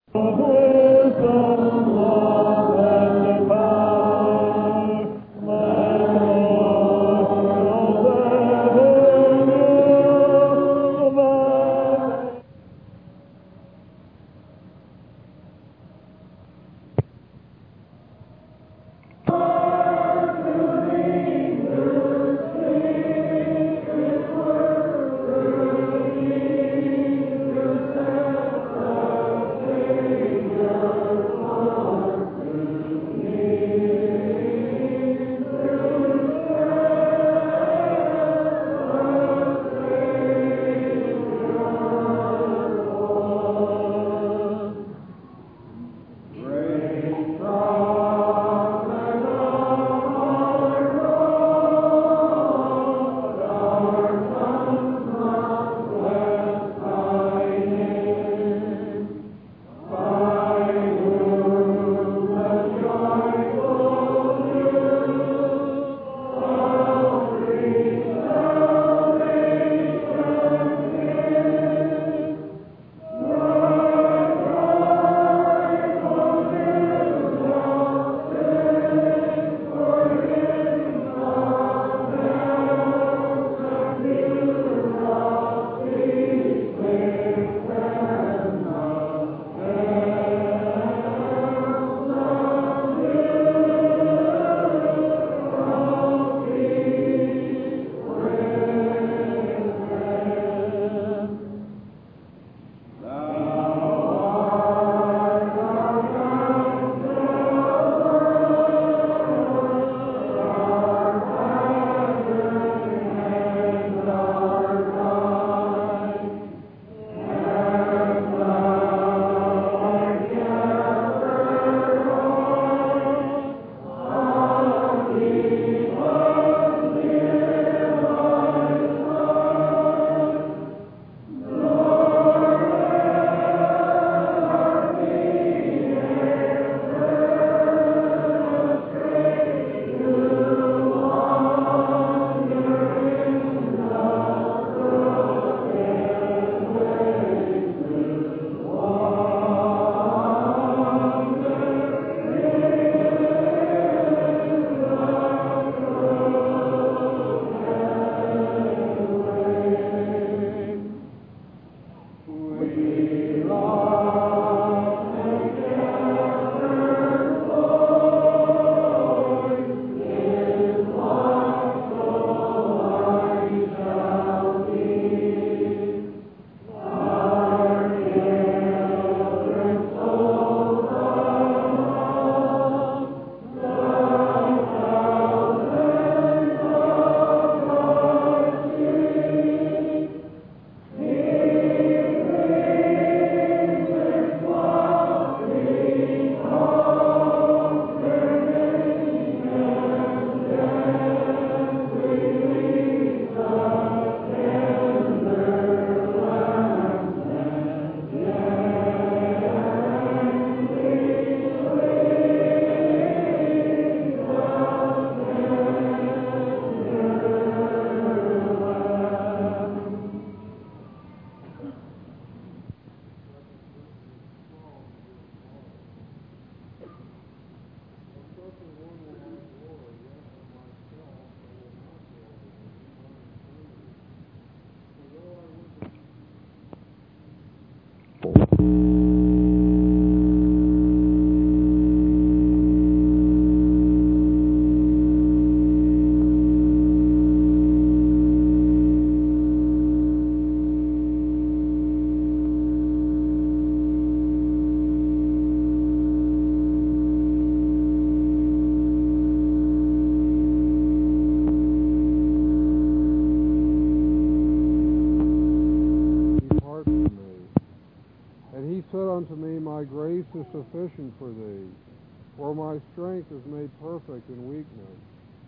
is sufficient for thee, for my strength is made perfect in weakness.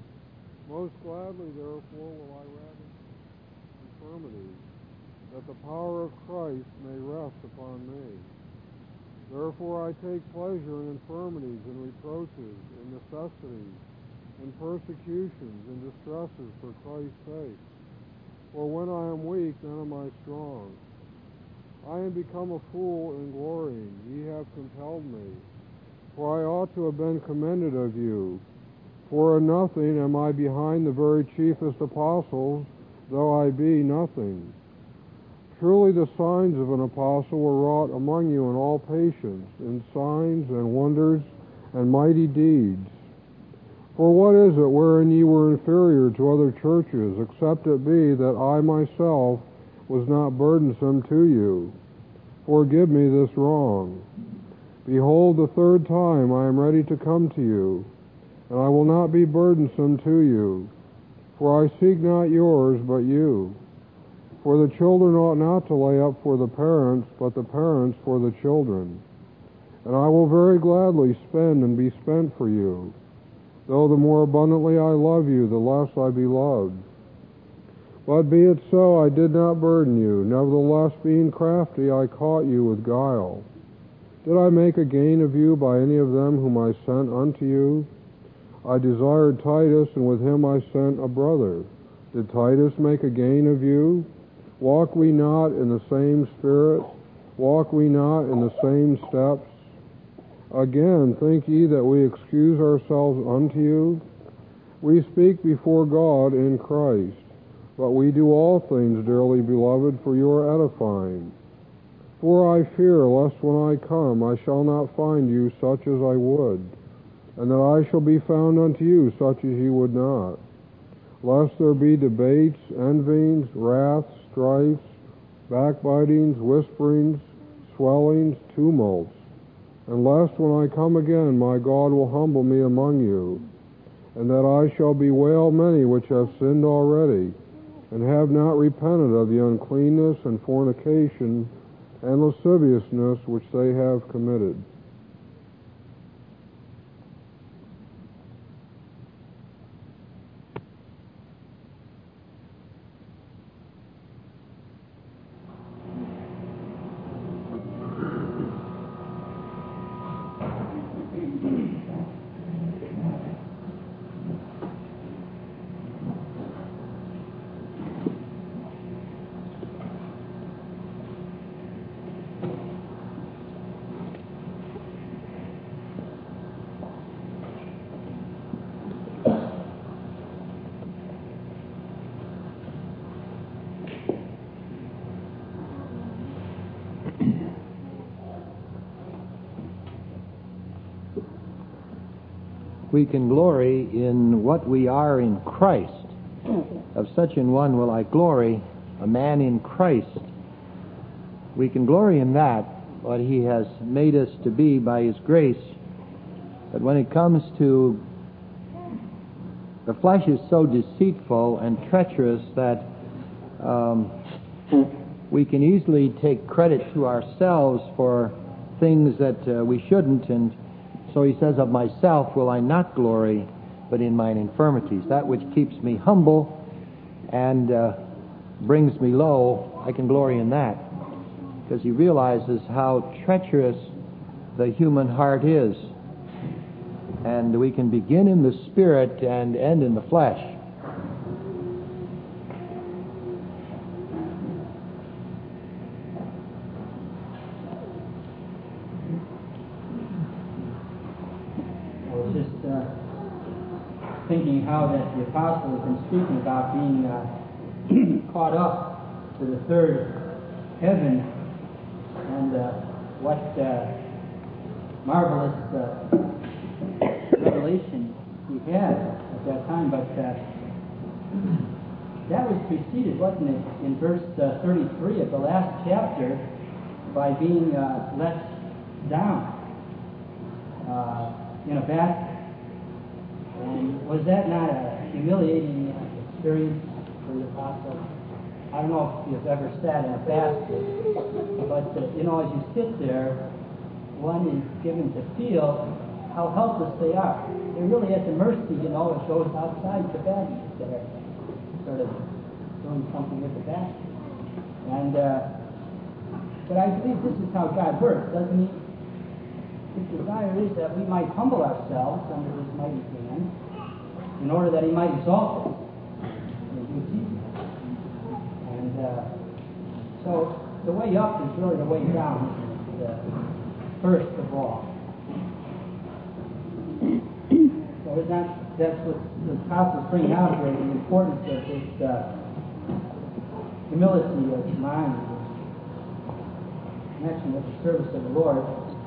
Most gladly, therefore, will I rather infirmities, that the power of Christ may rest upon me. Therefore I take pleasure in infirmities and reproaches, in necessities, in persecutions, in distresses for Christ's sake. For when I am weak, then am I strong. I am become a fool in glorying. Ye have held me. For I ought to have been commended of you. For in nothing am I behind the very chiefest apostles, though I be nothing. Truly the signs of an apostle were wrought among you in all patience, in signs and wonders and mighty deeds. For what is it wherein ye were inferior to other churches, except it be that I myself was not burdensome to you? Forgive me this wrong. Behold, the third time I am ready to come to you, and I will not be burdensome to you. For I seek not yours, but you. For the children ought not to lay up for the parents, but the parents for the children. And I will very gladly spend and be spent for you. Though the more abundantly I love you, the less I be loved. But be it so, I did not burden you. Nevertheless, being crafty, I caught you with guile. Did I make a gain of you by any of them whom I sent unto you? I desired Titus, and with him I sent a brother. Did Titus make a gain of you? Walk we not in the same spirit? Walk we not in the same steps? Again, think ye that we excuse ourselves unto you? We speak before God in Christ, but we do all things, dearly beloved, for your edifying. For I fear lest when I come I shall not find you such as I would, and that I shall be found unto you such as ye would not, lest there be debates, envyings, wraths, strifes, backbitings, whisperings, swellings, tumults, and lest when I come again my God will humble me among you, and that I shall bewail many which have sinned already, and have not repented of the uncleanness and fornication and lasciviousness which they have committed. We can glory in what we are in Christ. Of such an one will I glory, a man in Christ. We can glory in that, what he has made us to be by his grace. But when it comes to the flesh is so deceitful and treacherous that we can easily take credit to ourselves for things that we shouldn't, and so he says, of myself will I not glory, but in mine infirmities. That which keeps me humble and brings me low, I can glory in that. Because he realizes how treacherous the human heart is. And we can begin in the spirit and end in the flesh. Thinking how that the apostle has been speaking about being caught up to the third heaven, and what marvelous revelation he had at that time. But that was preceded, wasn't it, in verse 33 of the last chapter, by being let down in a basket. And was that not a humiliating experience for the apostle? I don't know if you've ever sat in a basket, but as you sit there, one is given to feel how helpless they are. They're really at the mercy, it goes outside the basket there, sort of doing something with the basket. And but I believe this is how God works, doesn't he? His desire is that we might humble ourselves under his mighty hand in order that he might exalt us in due season. And so the way up is really the way down. first of all. So that's what the apostles bring out here, the importance of this humility of mind in connection with the service of the Lord.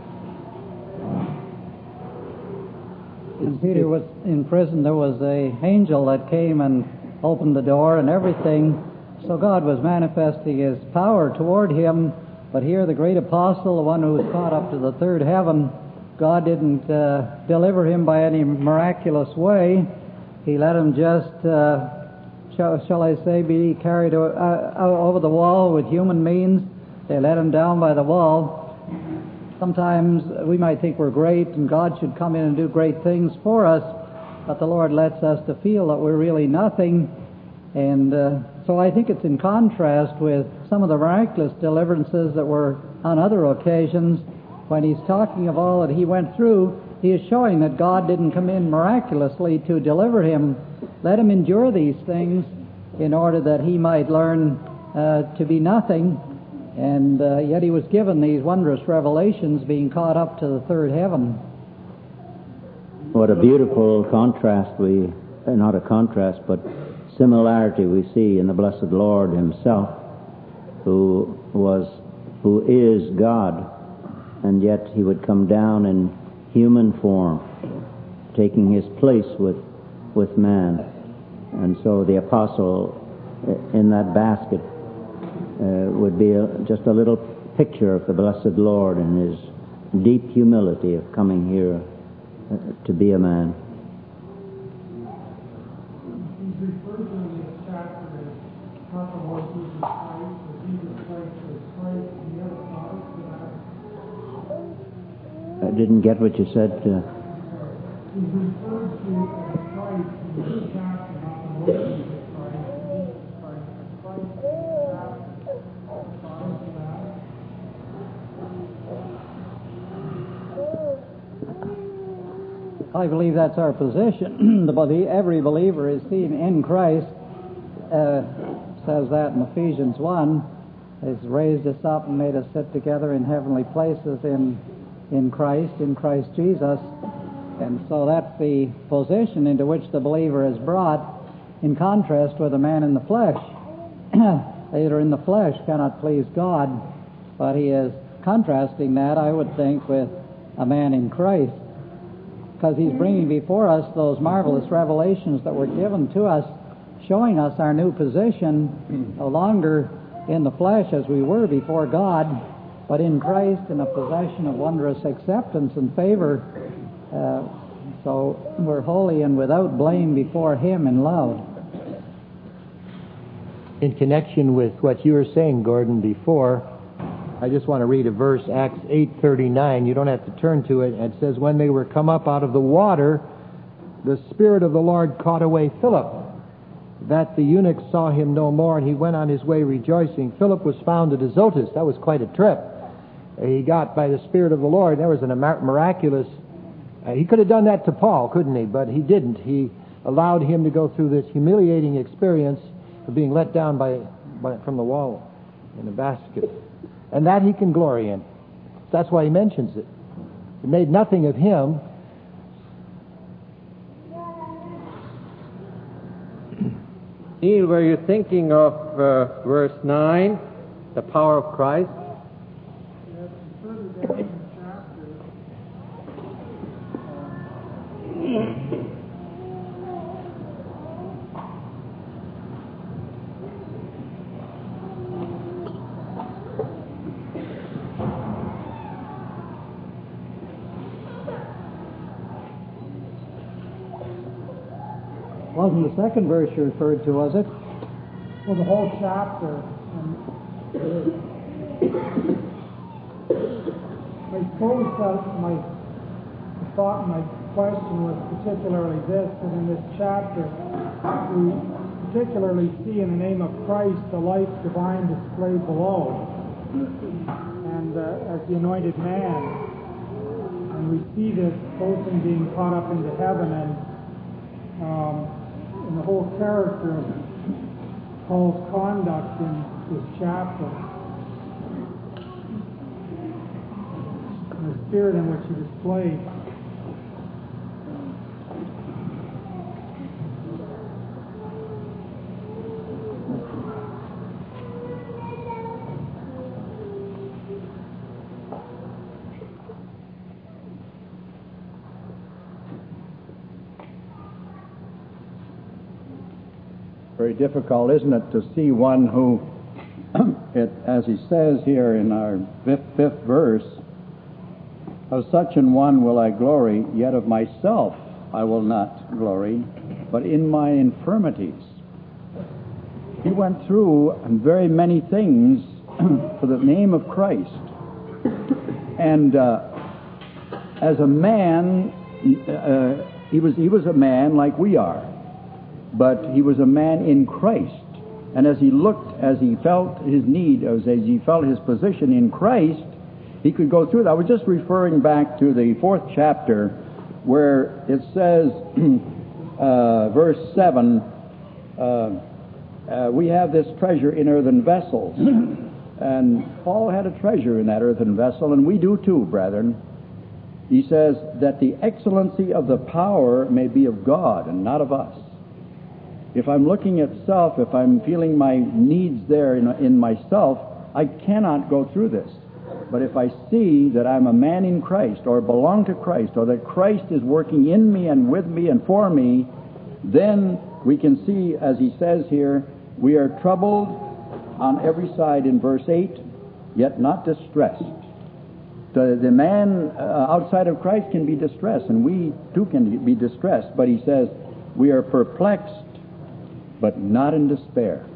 When Peter was in prison, there was an angel that came and opened the door and everything. So God was manifesting His power toward him. But here the great apostle, the one who was caught up to the third heaven, God didn't deliver him by any miraculous way. He let him just, shall I say, be carried over the wall with human means. They let him down by the wall. Sometimes we might think we're great and God should come in and do great things for us, but the Lord lets us to feel that we're really nothing. And so I think it's in contrast with some of the miraculous deliverances that were on other occasions. When he's talking of all that he went through, he is showing that God didn't come in miraculously to deliver him. Let him endure these things in order that he might learn to be nothing. And yet he was given these wondrous revelations, being caught up to the third heaven. What a beautiful contrast not a contrast, but similarity we see in the blessed Lord himself, who is God, and yet he would come down in human form, taking his place with man. And so the apostle in that basket would be just a little picture of the blessed Lord and his deep humility of coming here to be a man. He's referred to in this chapter as not the Lord Jesus Christ, but Jesus Christ is Christ, and the other thought to that. I didn't get what you said. He's referred to as Christ in this chapter, not the Lord Jesus Christ, Jesus Christ, as Christ in this chapter. Thought to that. I believe that's our position. Every believer is seen in Christ. Says that in Ephesians 1. Has raised us up and made us sit together in heavenly places in Christ Jesus. And so that's the position into which the believer is brought, in contrast with a man in the flesh. They that are in the flesh cannot please God, but he is contrasting that, I would think, with a man in Christ, because he's bringing before us those marvelous revelations that were given to us, showing us our new position, no longer in the flesh as we were before God, but in Christ, in a possession of wondrous acceptance and favor. So we're holy and without blame before Him in love. In connection with what you were saying, Gordon, before, I just want to read a verse, Acts 8:39. You don't have to turn to it. It says, when they were come up out of the water, the Spirit of the Lord caught away Philip, that the eunuch saw him no more, and he went on his way rejoicing. Philip was found at Azotus. That was quite a trip. He got by the Spirit of the Lord. There was a miraculous... he could have done that to Paul, couldn't he? But he didn't. He allowed him to go through this humiliating experience of being let down from the wall in a basket. And that he can glory in. That's why he mentions it. It made nothing of him. Neil, were you thinking of verse 9, the power of Christ? Yes, further down in the chapter, Wasn't the second verse you referred to, was it? well, the whole chapter. I suppose that my thought, my question was particularly this, that in this chapter we particularly see in the name of Christ the life divine displayed below, and as the anointed man, and we see this both in being caught up into heaven and in the whole character of Paul's conduct in this chapter. The spirit in which he displayed. Very difficult, isn't it, to see one who, as he says here in our fifth verse, of such an one will I glory, yet of myself I will not glory, but in my infirmities. He went through very many things for the name of Christ. And as a man, he was a man like we are. But he was a man in Christ. And as he looked, as he felt his need, as he felt his position in Christ, he could go through that. I was just referring back to the 4th chapter where it says, verse 7, we have this treasure in earthen vessels. And Paul had a treasure in that earthen vessel, and we do too, brethren. He says that the excellency of the power may be of God and not of us. If I'm looking at self, if I'm feeling my needs there in myself, I cannot go through this. But if I see that I'm a man in Christ, or belong to Christ, or that Christ is working in me and with me and for me, then we can see, as he says here, we are troubled on every side in verse 8, yet not distressed. The man outside of Christ can be distressed, and we too can be distressed. But he says, we are perplexed, but not in despair.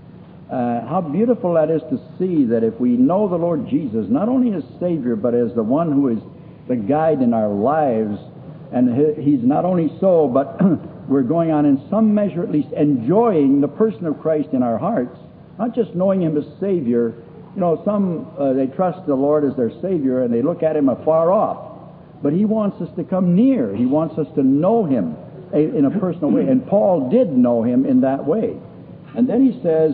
How beautiful that is to see that if we know the Lord Jesus, not only as Savior, but as the one who is the guide in our lives, and he's not only so, but we're going on in some measure at least enjoying the person of Christ in our hearts, not just knowing him as Savior. You know, some, they trust the Lord as their Savior, and they look at him afar off. But he wants us to come near. He wants us to know him in a personal way. And Paul did know him in that way. And then he says,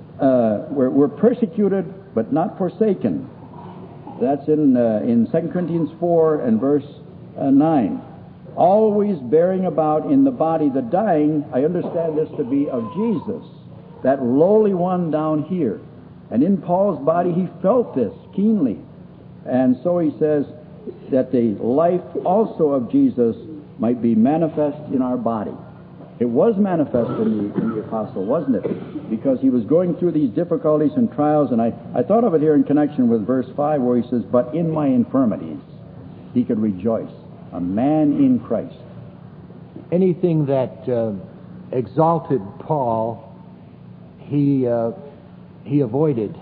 we're persecuted but not forsaken. That's in 2 Corinthians 4 and verse 9. Always bearing about in the body the dying. I understand this to be of Jesus, that lowly one down here. And in Paul's body he felt this keenly. And so he says that the life also of Jesus might be manifest in our body. It was manifest in the apostle, wasn't it? Because he was going through these difficulties and trials, and I thought of it here in connection with verse 5 where he says, but in my infirmities he could rejoice. A man in Christ. Anything that exalted Paul, he avoided.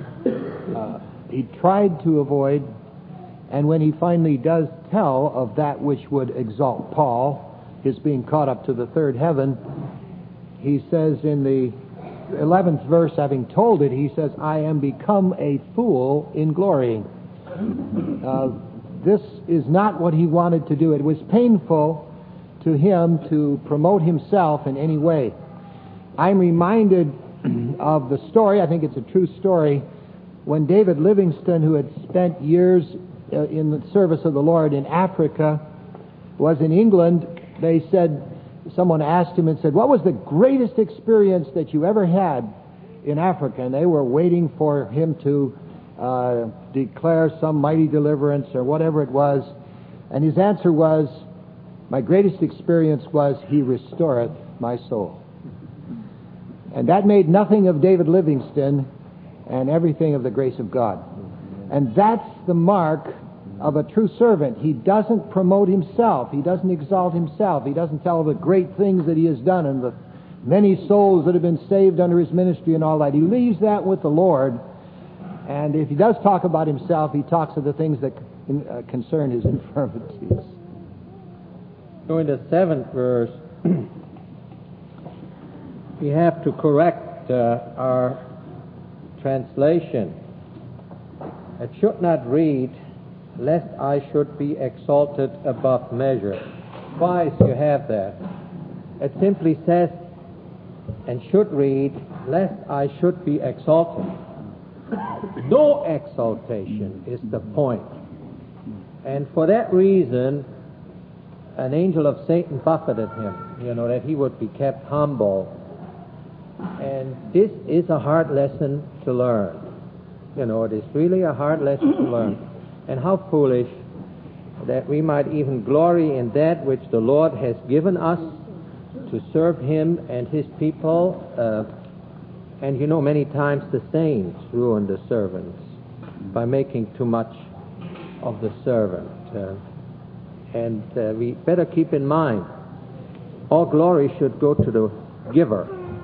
He tried to avoid. And when he finally does tell of that which would exalt Paul, his being caught up to the third heaven, he says in the 11th verse, having told it, he says, I am become a fool in glorying. This is not what he wanted to do. It was painful to him to promote himself in any way. I'm reminded of the story, I think it's a true story, when David Livingstone, who had spent years in the service of the Lord in Africa, was in England. They said, someone asked him and said, what was the greatest experience that you ever had in Africa? And they were waiting for him to declare some mighty deliverance or whatever it was. And his answer was, my greatest experience was, he restoreth my soul. And that made nothing of David Livingstone and everything of the grace of God. And that's the mark of a true servant. He doesn't promote himself. He doesn't exalt himself. He doesn't tell the great things that he has done and the many souls that have been saved under his ministry and all that. He leaves that with the Lord. And if he does talk about himself, he talks of the things that concern his infirmities. So in the 7th verse, we have to correct our translation. It should not read, lest I should be exalted above measure. Twice you have that. It simply says, and should read, lest I should be exalted. No exaltation is the point. And for that reason, an angel of Satan buffeted him, that he would be kept humble. And this is a hard lesson to learn. It is really a hard lesson to learn. And how foolish that we might even glory in that which the Lord has given us to serve Him and His people. And many times the saints ruin the servants by making too much of the servant. And we better keep in mind, all glory should go to the giver.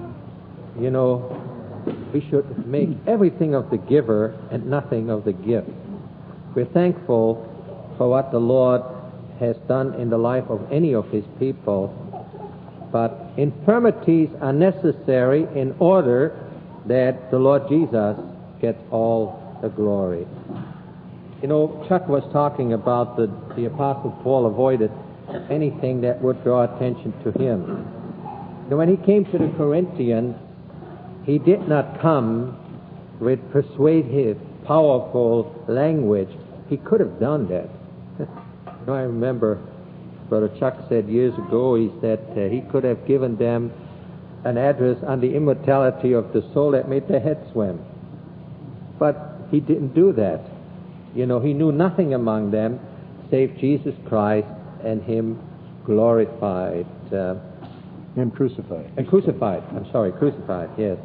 We should make everything of the giver and nothing of the gift. We're thankful for what the Lord has done in the life of any of His people, but infirmities are necessary in order that the Lord Jesus gets all the glory. Chuck was talking about the Apostle Paul avoided anything that would draw attention to him. When he came to the Corinthians, he did not come with persuasive, powerful language. He could have done that. I remember Brother Chuck said years ago, he said he could have given them an address on the immortality of the soul that made their head swim. But he didn't do that. He knew nothing among them save Jesus Christ and Him glorified. And crucified. And crucified, yes.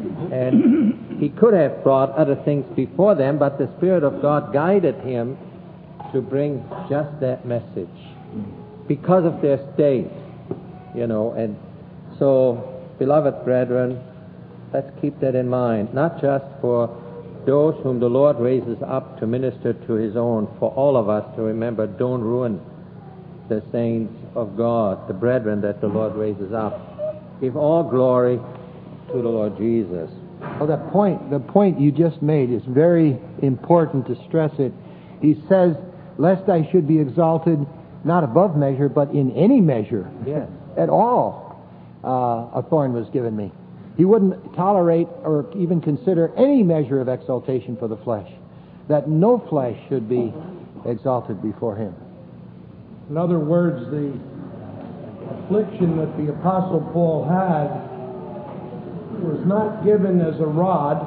And he could have brought other things before them, but the Spirit of God guided him to bring just that message because of their state, And so, beloved brethren, let's keep that in mind, not just for those whom the Lord raises up to minister to His own, for all of us to remember, don't ruin the saints of God, the brethren that the Lord raises up. Give all glory to the Lord Jesus. Well, the point you just made is very important to stress it. He says, lest I should be exalted, not above measure, but in any measure. Yes. At all, a thorn was given me. He wouldn't tolerate or even consider any measure of exaltation for the flesh, that no flesh should be exalted before Him. In other words, the affliction that the Apostle Paul had was not given as a rod,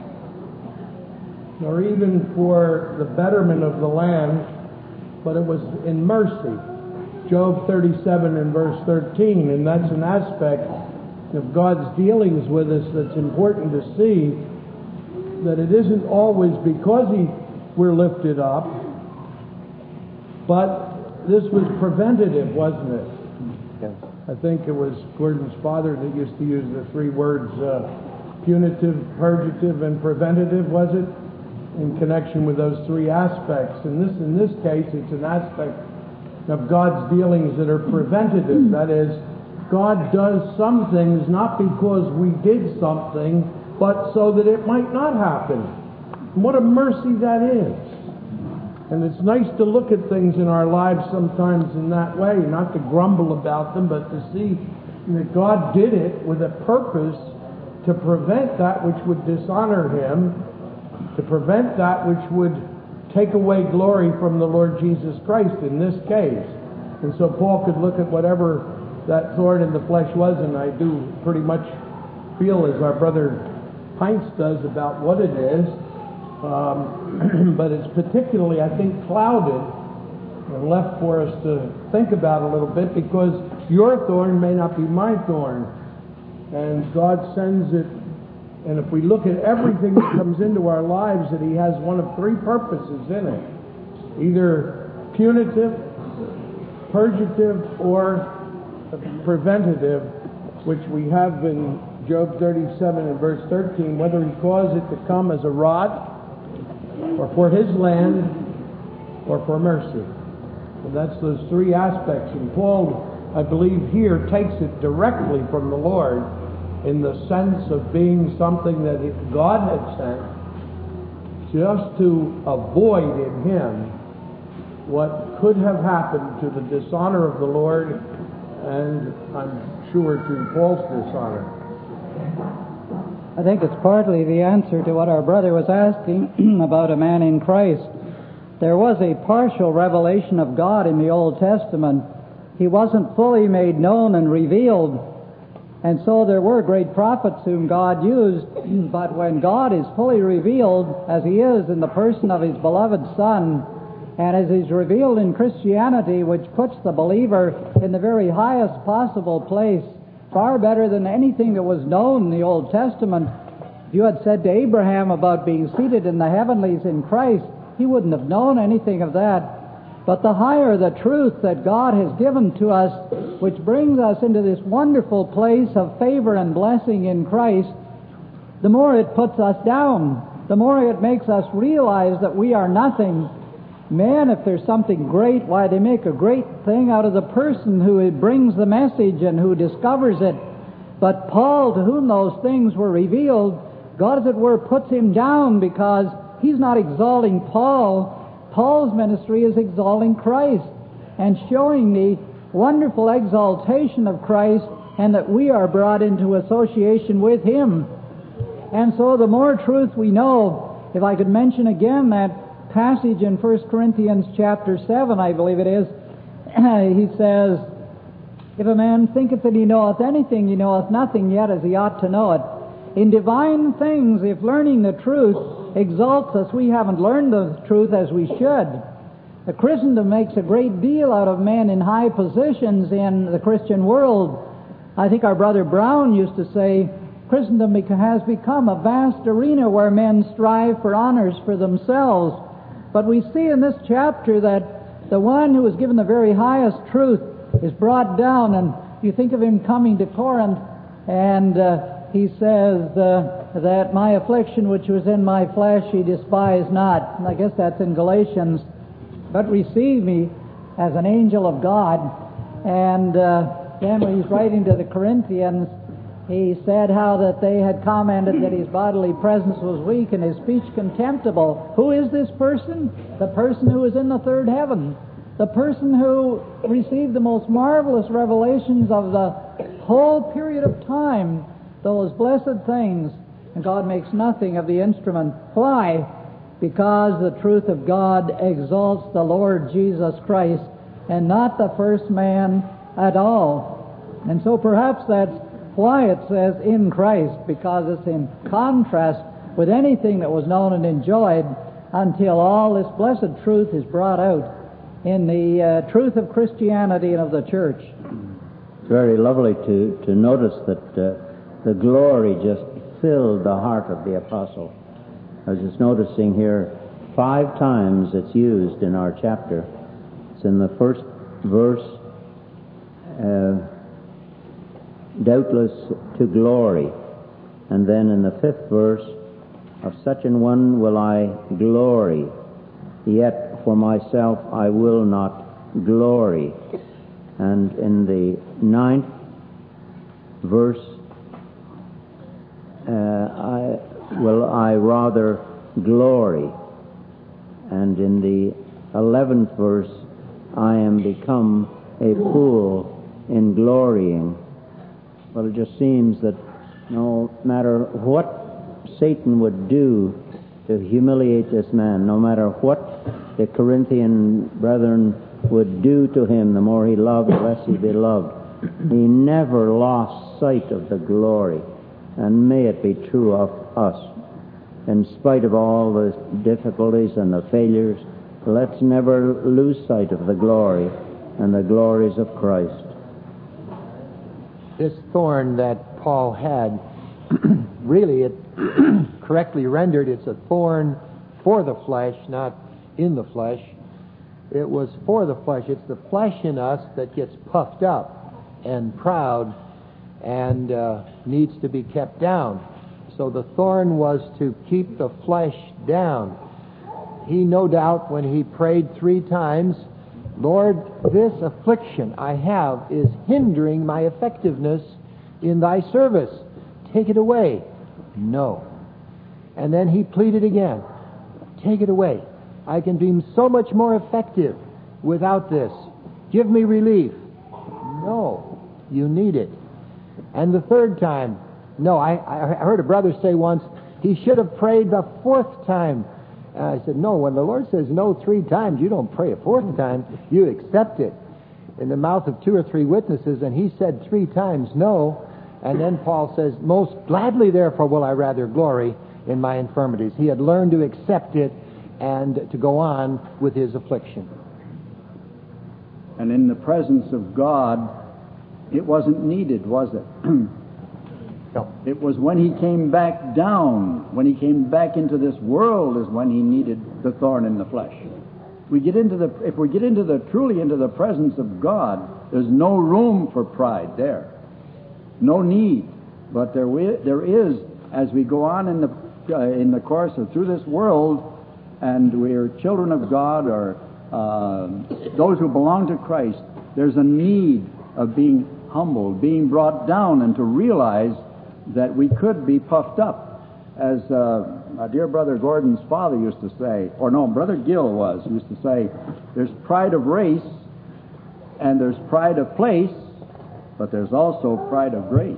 nor even for the betterment of the land, but it was in mercy. Job 37 and verse 13, and that's an aspect of God's dealings with us that's important to see, that it isn't always because we're lifted up, but this was preventative, wasn't it? Yes. I think it was Gordon's father that used to use the three words punitive, purgative, and preventative, was it? In connection with those three aspects. And in this case, it's an aspect of God's dealings that are preventative. That is, God does some things not because we did something, but so that it might not happen. And what a mercy that is. And it's nice to look at things in our lives sometimes in that way, not to grumble about them, but to see that God did it with a purpose to prevent that which would dishonor Him, to prevent that which would take away glory from the Lord Jesus Christ in this case. And so Paul could look at whatever that thorn in the flesh was, and I do pretty much feel as our brother Pints does about what it is, but it's particularly, I think, clouded and left for us to think about a little bit, because your thorn may not be my thorn, and God sends it. And if we look at everything that comes into our lives, that He has one of three purposes in it: either punitive, purgative, or preventative, which we have in Job 37 and verse 13, whether He caused it to come as a rod, or for His land, or for mercy. And that's those three aspects. And Paul, I believe, here takes it directly from the Lord, in the sense of being something that God had sent just to avoid in him what could have happened to the dishonor of the Lord, and I'm sure to Paul's dishonor. I think it's partly the answer to what our brother was asking about a man in Christ. there was a partial revelation of God in the Old Testament. He wasn't fully made known and revealed. And so there were great prophets whom God used, but when God is fully revealed, as He is in the person of His beloved Son, and as He's revealed in Christianity, which puts the believer in the very highest possible place, far better than anything that was known in the Old Testament. If you had said to Abraham about being seated in the heavenlies in Christ, he wouldn't have known anything of that. But the higher the truth that God has given to us, which brings us into this wonderful place of favor and blessing in Christ, the more it puts us down, the more it makes us realize that we are nothing. Men, if there's something great, why, they make a great thing out of the person who brings the message and who discovers it. But Paul, to whom those things were revealed, God, as it were, puts him down because he's not exalting Paul. Paul's ministry is exalting Christ and showing the wonderful exaltation of Christ, and that we are brought into association with Him. And so the more truth we know, if I could mention again that passage in 1 Corinthians chapter 7, I believe it is, he says, if a man thinketh that he knoweth anything, he knoweth nothing yet as he ought to know it. In divine things, if learning the truth exalts us, we haven't learned the truth as we should. The Christendom makes a great deal out of men in high positions in the Christian world. I think our brother Brown used to say, Christendom has become a vast arena where men strive for honors for themselves. But we see in this chapter that the one who is given the very highest truth is brought down, and you think of him coming to Corinth, and he says that my affliction which was in my flesh he despised not. And I guess that's in Galatians. But receive me as an angel of God. And then when he's writing to the Corinthians, he said how that they had commented that his bodily presence was weak and his speech contemptible. Who is this person? The person who is in the third heaven. The person who received the most marvelous revelations of the whole period of time. Those blessed things. And God makes nothing of the instrument. Why? Because the truth of God exalts the Lord Jesus Christ and not the first man at all. And so perhaps that's why it says in Christ, because it's in contrast with anything that was known and enjoyed until all this blessed truth is brought out in the truth of Christianity and of the church. It's very lovely to notice that the glory just filled the heart of the apostle. I was just noticing here 5 times it's used in our chapter. It's in the first verse, doubtless to glory. And then in the 5th verse, of such an one will I glory, yet for myself I will not glory. And in the 9th verse, I rather glory. And in the 11th verse, I am become a fool in glorying. Well, it just seems that no matter what Satan would do to humiliate this man, no matter what the Corinthian brethren would do to him, the more he loved, the less he beloved, he never lost sight of the glory. And may it be true of us. In spite of all the difficulties and the failures, let's never lose sight of the glory and the glories of Christ. This thorn that Paul had, really, it correctly rendered, it's a thorn for the flesh, not in the flesh. It was for the flesh. It's the flesh in us that gets puffed up and proud and needs to be kept down. So the thorn was to keep the flesh down. He, no doubt, when he prayed 3 times, Lord, this affliction I have is hindering my effectiveness in thy service. Take it away. No. And then he pleaded again. Take it away. I can be so much more effective without this. Give me relief. No. You need it. And the 3rd time, no, I heard a brother say once, he should have prayed the 4th time, And I said, no, when the Lord says no 3 times, you don't pray a 4th time, you accept it. In the mouth of 2 or 3 witnesses, and he said 3 times no, and then Paul says, most gladly therefore will I rather glory in my infirmities. He had learned to accept it and to go on with his affliction. And in the presence of God, it wasn't needed, was it? No. It was when he came back down, when he came back into this world, is when he needed the thorn in the flesh. If we get into truly into the presence of God, there's no room for pride there, no need. But there is, as we go on in the course of through this world, and we're children of God, or those who belong to Christ, there's a need of being humbled, being brought down, and to realize that we could be puffed up, as our dear brother Gordon's father used to say, or no, Brother Gill used to say, there's pride of race, and there's pride of place, but there's also pride of grace.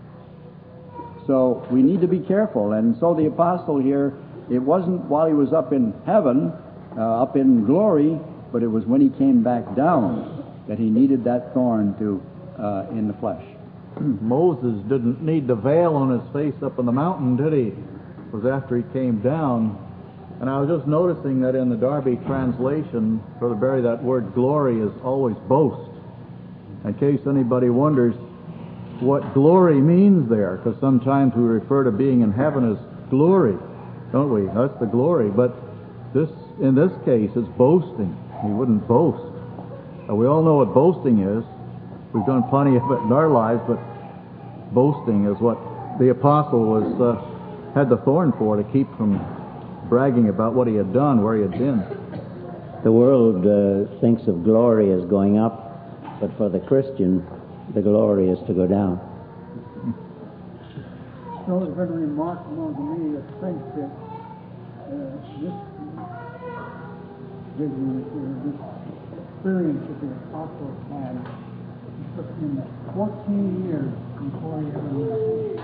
So we need to be careful. And so the apostle here, it wasn't while he was up in heaven, up in glory, but it was when he came back down that he needed that thorn in the flesh. Moses didn't need the veil on his face up on the mountain, did he? It was after he came down. And I was just noticing that in the Darby translation, Brother Barry, that word glory is always boast. In case anybody wonders what glory means there, because sometimes we refer to being in heaven as glory, don't we? That's the glory. But in this case, it's boasting. He wouldn't boast. We all know what boasting is. We've done plenty of it in our lives, but boasting is what the apostle had the thorn for, to keep from bragging about what he had done, where he had been. The world thinks of glory as going up, but for the Christian, the glory is to go down. So it's very remarkable to me to think that this experience that the apostles had took him 14 years before he ever left.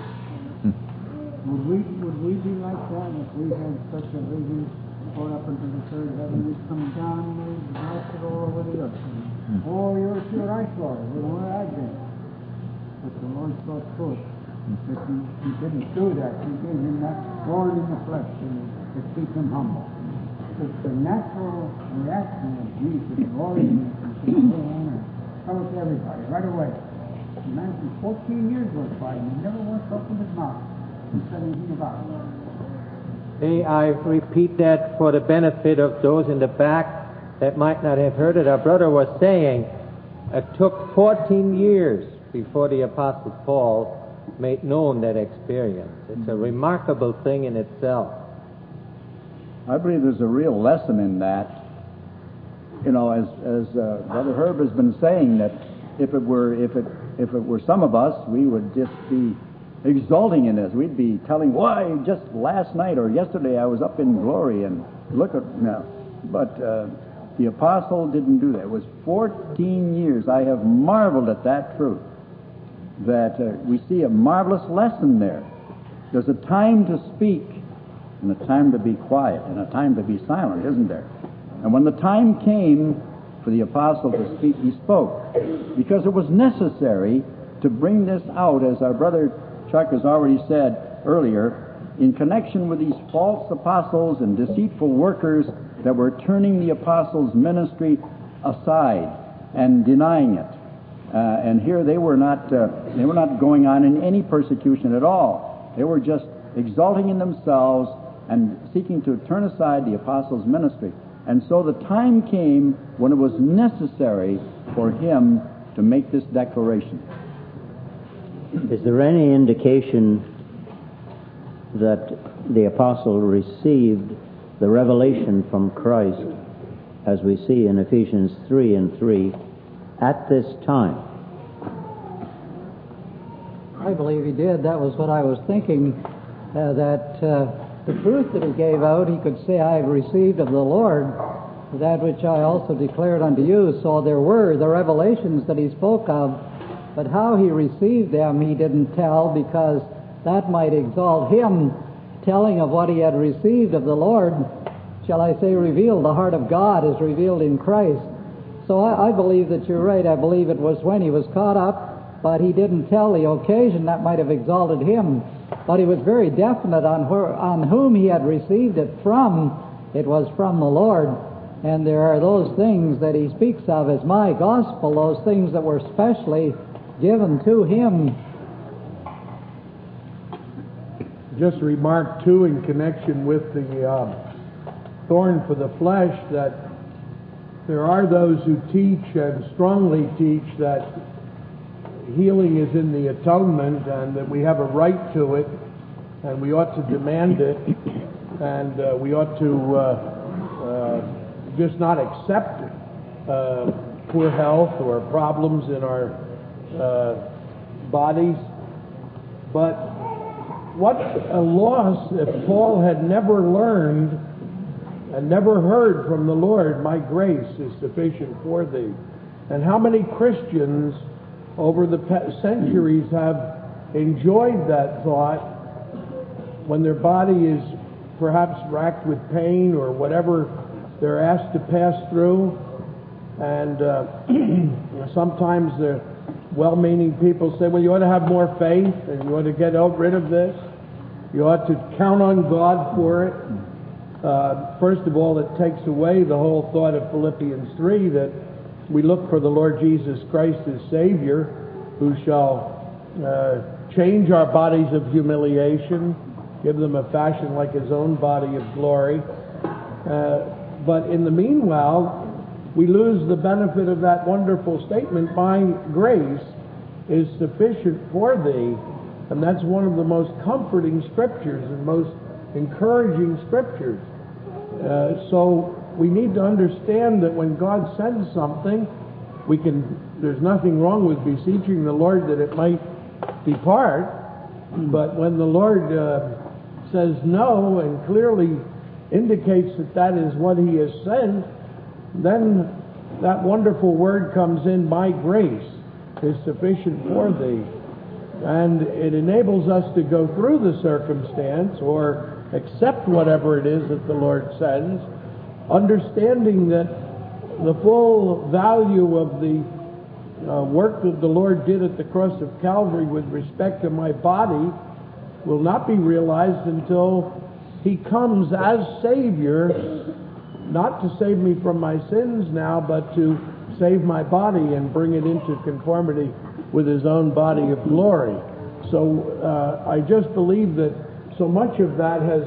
Would we be like that if we had such a vision going up into the third heaven? We'd come down and we'd bless it all over the earth. Oh, you're sure I saw it. Well, where I've been. But the Lord saw truth. That he didn't do that. He gave him that thorn in the flesh to keep him humble. It's the natural reaction of Jesus, the Lord, and tell it to everybody right away. The man for 14 years went by and he never once opened his mouth and said anything about it. May I repeat that for the benefit of those in the back that might not have heard it? Our brother was saying it took 14 years before the Apostle Paul made known that experience. It's a remarkable thing in itself. I believe there's a real lesson in that. You know, as Brother Herb has been saying, that if it were some of us, we would just be exulting in this. We'd be telling, why, just last night or yesterday I was up in glory, and look at now. But the apostle didn't do that. It was 14 years. I have marveled at that truth, that we see a marvelous lesson there. There's a time to speak and a time to be quiet and a time to be silent, isn't there? And when the time came for the apostle to speak, he spoke, because it was necessary to bring this out, as our brother Chuck has already said earlier, in connection with these false apostles and deceitful workers that were turning the apostles' ministry aside and denying it. And here they were not going on in any persecution at all. They were just exalting in themselves and seeking to turn aside the apostles' ministry. And so the time came when it was necessary for him to make this declaration. Is there any indication that the apostle received the revelation from Christ, as we see in Ephesians 3:3, at this time? I believe he did. That was what I was thinking, that the truth that he gave out, he could say, I have received of the Lord that which I also declared unto you. So there were the revelations that he spoke of, but how he received them he didn't tell, because that might exalt him, telling of what he had received of the Lord. shall I say, revealed. The heart of God is revealed in Christ. So I believe that you're right. I believe it was when he was caught up, but he didn't tell the occasion. That might have exalted him. But he was very definite on whom he had received it from. It was from the Lord. And there are those things that he speaks of as my gospel, those things that were specially given to him. Just remark, too, in connection with the thorn for the flesh, that there are those who teach and strongly teach that healing is in the atonement and that we have a right to it and we ought to demand it and we ought to just not accept poor health or problems in our bodies. But what a loss if Paul had never learned and never heard from the Lord, my grace is sufficient for thee. And how many Christians over the centuries have enjoyed that thought when their body is perhaps racked with pain or whatever they're asked to pass through. And sometimes the well-meaning people say, well, you ought to have more faith and you ought to get rid of this. You ought to count on God for it. First of all, it takes away the whole thought of Philippians 3 that we look for the Lord Jesus Christ as Savior, who shall change our bodies of humiliation, give them a fashion like his own body of glory. But in the meanwhile, we lose the benefit of that wonderful statement, my grace is sufficient for thee. And that's one of the most comforting scriptures and most encouraging scriptures. So we need to understand that when God sends something, there's nothing wrong with beseeching the Lord that it might depart, but when the Lord says no and clearly indicates that that is what he has sent, then that wonderful word comes in, my grace is sufficient for thee. And it enables us to go through the circumstance or accept whatever it is that the Lord sends, understanding that the full value of the work that the Lord did at the cross of Calvary with respect to my body will not be realized until he comes as Savior, not to save me from my sins now, but to save my body and bring it into conformity with his own body of glory. So I just believe that so much of that has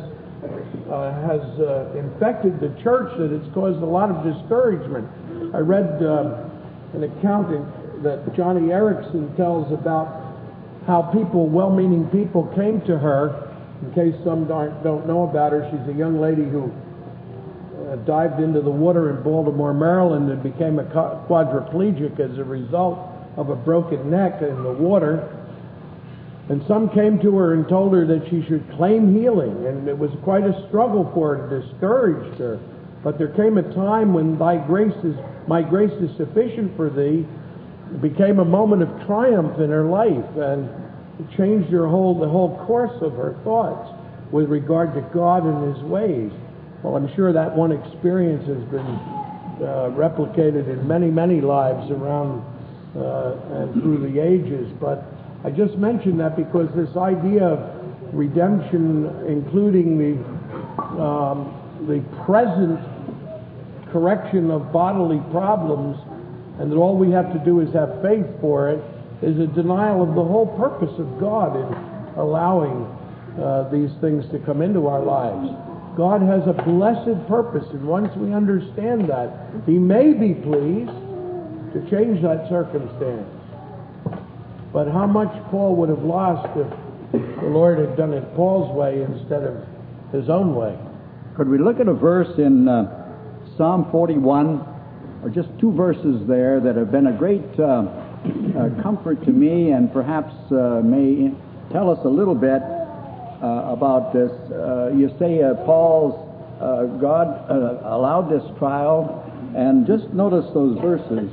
infected the church that it's caused a lot of discouragement. I read an account that Johnny Erickson tells about how well-meaning people came to her. In case some don't know about her, she's a young lady who dived into the water in Baltimore, Maryland, and became a quadriplegic as a result of a broken neck in the water. And some came to her and told her that she should claim healing, and it was quite a struggle for her, it discouraged her. But there came a time when my grace is sufficient for thee. It became a moment of triumph in her life, and it changed the whole course of her thoughts with regard to God and his ways. Well, I'm sure that one experience has been replicated in many, many lives around and through the ages. But I just mentioned that because this idea of redemption, including the present correction of bodily problems, and that all we have to do is have faith for it, is a denial of the whole purpose of God in allowing these things to come into our lives. God has a blessed purpose, and once we understand that, he may be pleased to change that circumstance. But how much Paul would have lost if the Lord had done it Paul's way instead of his own way. Could we look at a verse in Psalm 41, or just two verses there that have been a great comfort to me and perhaps may tell us a little bit about this. You say God allowed this trial, and just notice those verses.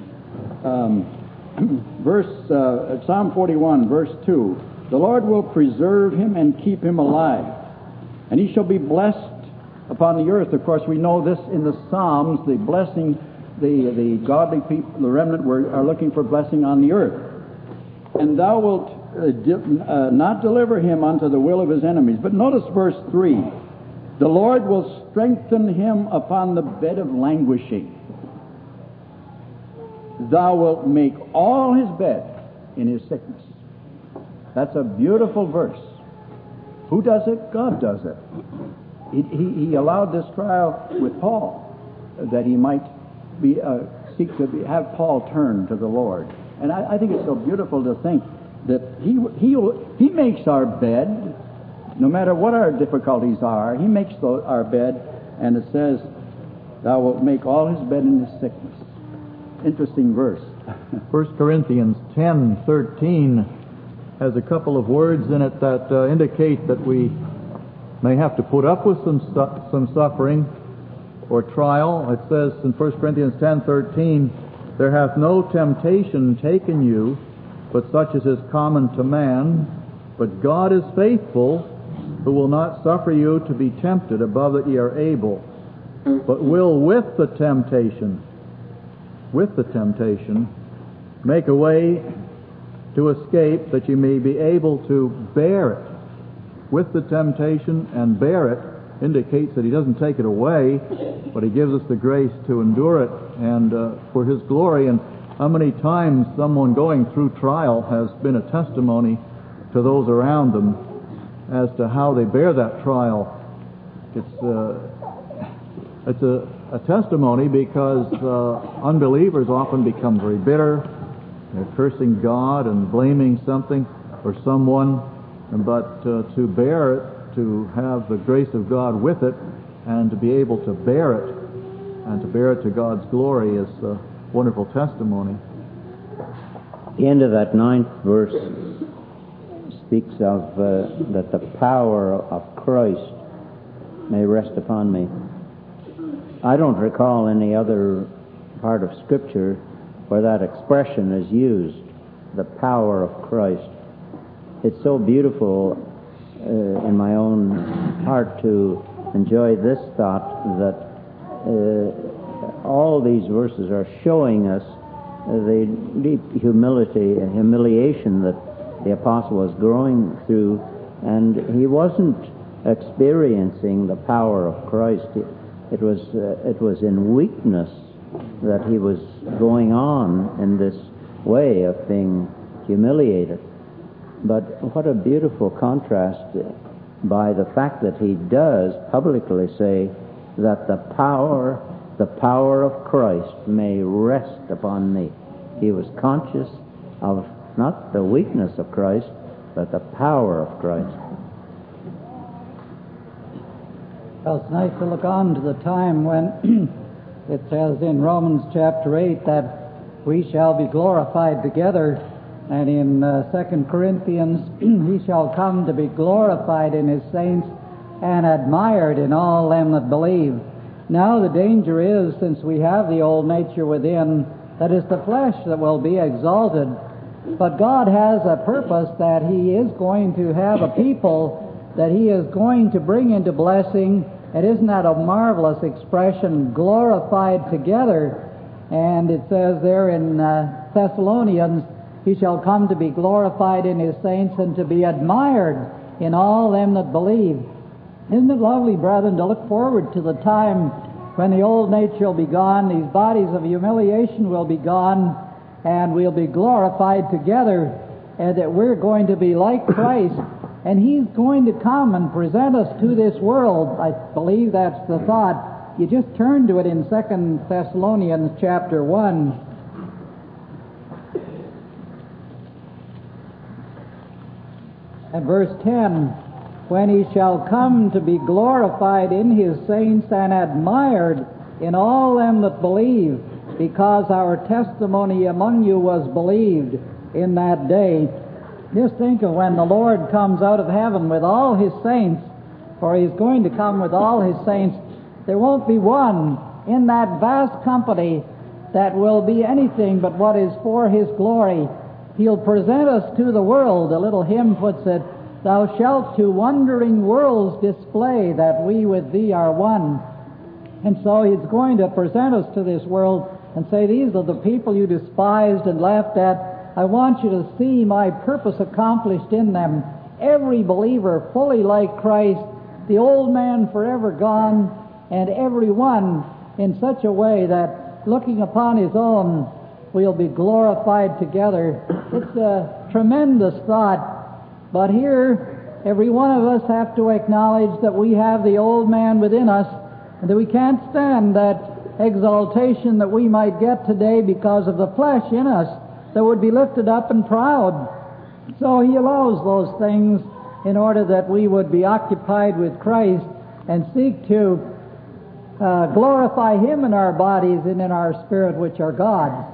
Psalm 41, verse 2. The Lord will preserve him and keep him alive, and he shall be blessed upon the earth. Of course, we know this in the Psalms, the blessing, the godly people, the remnant are looking for blessing on the earth. And thou wilt not deliver him unto the will of his enemies. But notice verse 3. The Lord will strengthen him upon the bed of languishing. Thou wilt make all his bed in his sickness. That's a beautiful verse. Who does it? God does it. He allowed this trial with Paul that he might seek to have Paul turn to the Lord. And I think it's so beautiful to think that he makes our bed, no matter what our difficulties are. He makes our bed, and it says, "Thou wilt make all his bed in his sickness." Interesting verse. 1 Corinthians 10:13 has a couple of words in it that indicate that we may have to put up with some suffering or trial. It says in 1 Corinthians 10:13, "There hath no temptation taken you, but such as is common to man. But God is faithful, who will not suffer you to be tempted above that ye are able, but will with the temptation make a way to escape, that you may be able to bear it." With the temptation and bear it indicates that he doesn't take it away, but he gives us the grace to endure it and for his glory. And how many times someone going through trial has been a testimony to those around them as to how they bear that trial. It's a testimony, because unbelievers often become very bitter. They're cursing God and blaming something or someone, but to bear it, to have the grace of God with it, and to be able to bear it, and to bear it to God's glory, is a wonderful testimony. The end of that 9th verse speaks of that the power of Christ may rest upon me. I don't recall any other part of Scripture where that expression is used, the power of Christ. It's so beautiful in my own heart to enjoy this thought that all these verses are showing us the deep humility and humiliation that the apostle was going through, and he wasn't experiencing the power of Christ. It was in weakness that he was going on in this way of being humiliated. But what a beautiful contrast by the fact that he does publicly say that the power of Christ may rest upon me. He was conscious of not the weakness of Christ, but the power of Christ. Well, it's nice to look on to the time when it says in Romans chapter 8 that we shall be glorified together, and in 2 Corinthians he shall come to be glorified in his saints and admired in all them that believe. Now the danger is, since we have the old nature within, that it's the flesh that will be exalted. But God has a purpose that he is going to have a people that he is going to bring into blessing. And isn't that a marvelous expression, glorified together? And it says there in Thessalonians, he shall come to be glorified in his saints and to be admired in all them that believe. Isn't it lovely, brethren, to look forward to the time when the old nature will be gone, these bodies of humiliation will be gone, and we'll be glorified together, and that we're going to be like Christ, and he's going to come and present us to this world. I believe that's the thought. You just turn to it in 2 Thessalonians chapter 1. And verse 10, when he shall come to be glorified in his saints and admired in all them that believe, because our testimony among you was believed in that day. Just think of when the Lord comes out of heaven with all his saints, for he's going to come with all his saints. There won't be one in that vast company that will be anything but what is for his glory. He'll present us to the world. A little hymn puts it, Thou shalt to wondering worlds display that we with thee are one. And so he's going to present us to this world and say, these are the people you despised and laughed at. I want you to see my purpose accomplished in them. Every believer fully like Christ, the old man forever gone, and every one in such a way that looking upon his own, we'll be glorified together. It's a tremendous thought. But here, every one of us have to acknowledge that we have the old man within us, and that we can't stand that exaltation that we might get today because of the flesh in us that would be lifted up and proud. So he allows those things in order that we would be occupied with Christ and seek to glorify him in our bodies and in our spirit, which are God's.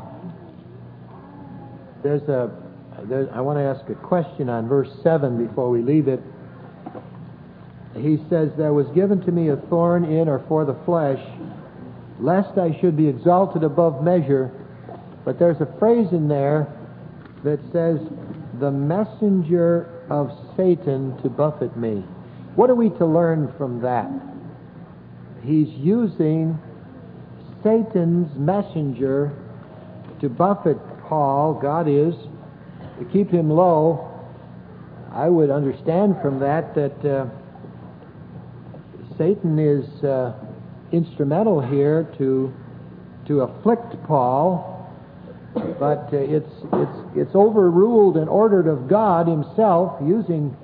I want to ask a question on verse 7 before we leave it. He says, there was given to me a thorn in or for the flesh, lest I should be exalted above measure. But there's a phrase in there that says, the messenger of Satan to buffet me. What are we to learn from that? He's using Satan's messenger to buffet Paul, God is, to keep him low. I would understand from that Satan is instrumental here to afflict Paul, but it's overruled and ordered of God himself, using